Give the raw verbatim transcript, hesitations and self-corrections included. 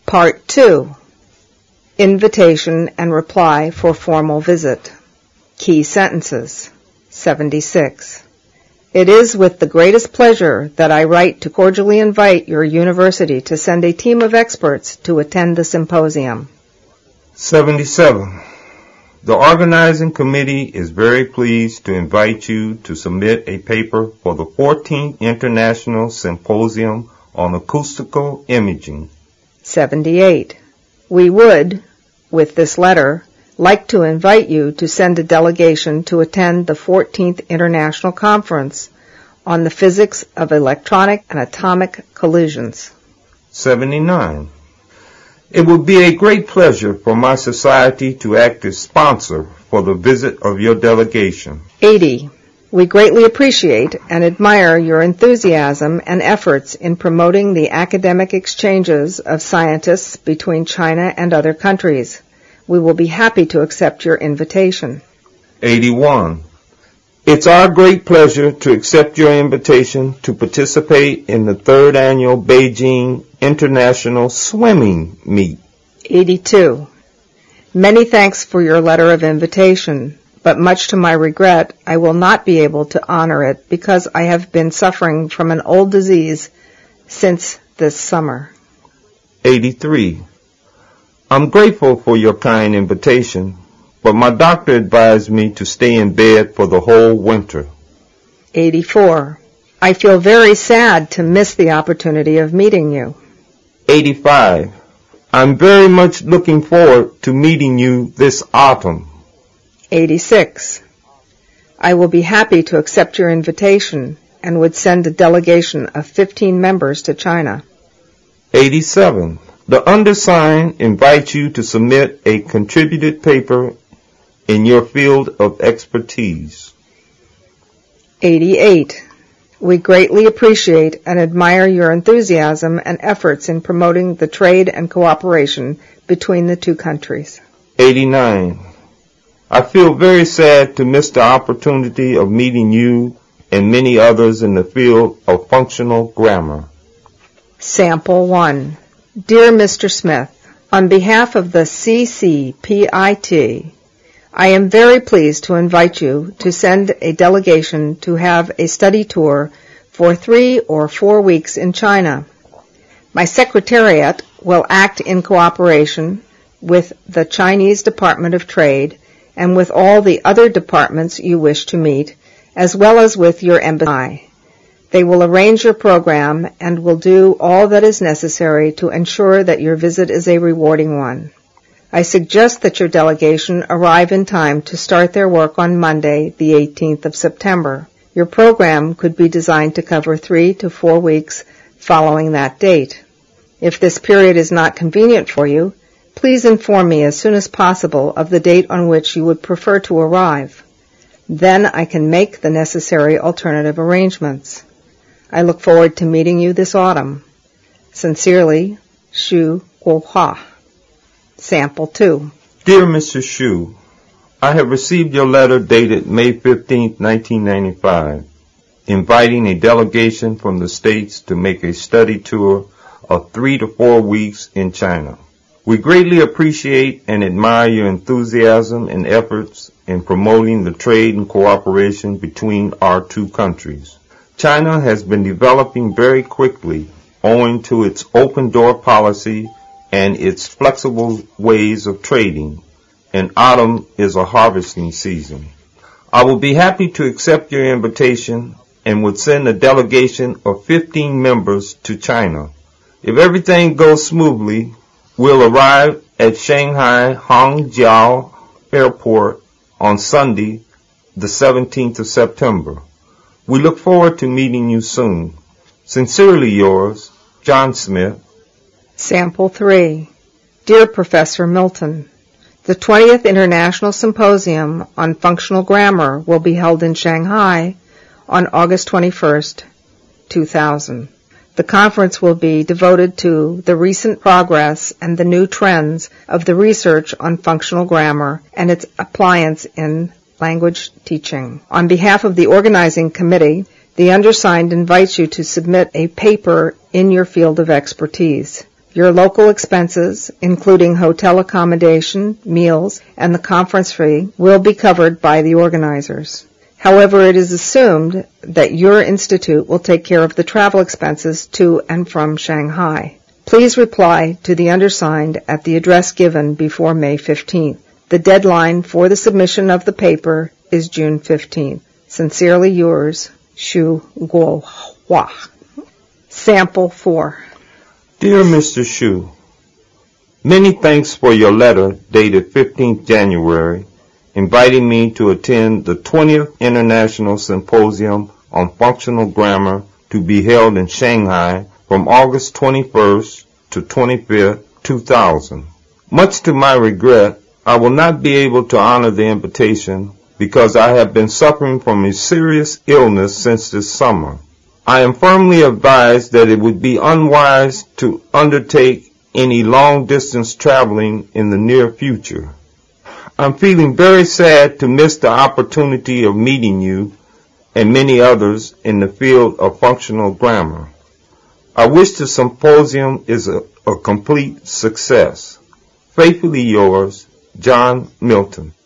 Part two. Invitation and reply for formal visit. Key sentences. seventy-six. It is with the greatest pleasure that I write to cordially invite your university to send a team of experts to attend the symposium. seventy-seven. The organizing committee is very pleased to invite you to submit a paper for the fourteenth International Symposium on Acoustical Imaging. seventy-eight. We would, with this letter, like to invite you to send a delegation to attend the fourteenth International Conference on the Physics of Electronic and Atomic Collisions. seventy-nine. It would be a great pleasure for my society to act as sponsor for the visit of your delegation. eighty. We greatly appreciate and admire your enthusiasm and efforts in promoting the academic exchanges of scientists between China and other countries. We will be happy to accept your invitation. eighty-one. It's our great pleasure to accept your invitation to participate in the third annual Beijing International Swimming Meet. eighty-two. Many thanks for your letter of invitation, but much to my regret, I will not be able to honor it because I have been suffering from an old disease since this summer. eighty-three. I'm grateful for your kind invitation, but my doctor advised me to stay in bed for the whole winter. eighty-four. I feel very sad to miss the opportunity of meeting you. eighty-five. I'm very much looking forward to meeting you this autumn. eighty-six. I will be happy to accept your invitation and would send a delegation of fifteen members to China. eighty-seven. The undersigned invites you to submit a contributed paper in your field of expertise. eighty-eight. We greatly appreciate and admire your enthusiasm and efforts in promoting the trade and cooperation between the two countries. eighty-nine. I feel very sad to miss the opportunity of meeting you and many others in the field of functional grammar. Sample one. Dear Mister Smith, on behalf of the C C P I T, I am very pleased to invite you to send a delegation to have a study tour for three or four weeks in China. My secretariat will act in cooperation with the Chinese Department of Trade and with all the other departments you wish to meet, as well as with your embassy. They will arrange your program and will do all that is necessary to ensure that your visit is a rewarding one. I suggest that your delegation arrive in time to start their work on Monday, the eighteenth of September. Your program could be designed to cover three to four weeks following that date. If this period is not convenient for you, please inform me as soon as possible of the date on which you would prefer to arrive. Then I can make the necessary alternative arrangements. I look forward to meeting you this autumn. Sincerely, Xu Guohua. Sample two. Dear Mister Xu, I have received your letter dated May fifteenth, nineteen ninety-five, inviting a delegation from the States to make a study tour of three to four weeks in China. We greatly appreciate and admire your enthusiasm and efforts in promoting the trade and cooperation between our two countries. China has been developing very quickly owing to its open door policy and its flexible ways of trading, and autumn is a harvesting season. I will be happy to accept your invitation and would send a delegation of fifteen members to China. If everything goes smoothly, we'll arrive at Shanghai Hangzhou Airport on Sunday, the seventeenth of September. We look forward to meeting you soon. Sincerely yours, John Smith. Sample three. Dear Professor Milton, the twentieth International Symposium on Functional Grammar will be held in Shanghai on August twenty-first, two thousand. The conference will be devoted to the recent progress and the new trends of the research on functional grammar and its appliance in language teaching. On behalf of the organizing committee, the undersigned invites you to submit a paper in your field of expertise. Your local expenses, including hotel accommodation, meals, and the conference fee, will be covered by the organizers. However, it is assumed that your institute will take care of the travel expenses to and from Shanghai. Please reply to the undersigned at the address given before May fifteenth. The deadline for the submission of the paper is June fifteenth. Sincerely yours, Xu Guohua. Sample four. Dear Mister Xu, many thanks for your letter dated fifteenth January inviting me to attend the twentieth International Symposium on Functional Grammar to be held in Shanghai from August twenty-first to twenty-fifth, two thousand. Much to my regret, I will not be able to honor the invitation because I have been suffering from a serious illness since this summer. I am firmly advised that it would be unwise to undertake any long-distance traveling in the near future. I'm feeling very sad to miss the opportunity of meeting you and many others in the field of functional grammar. I wish the symposium is a, a complete success. Faithfully yours, John Milton.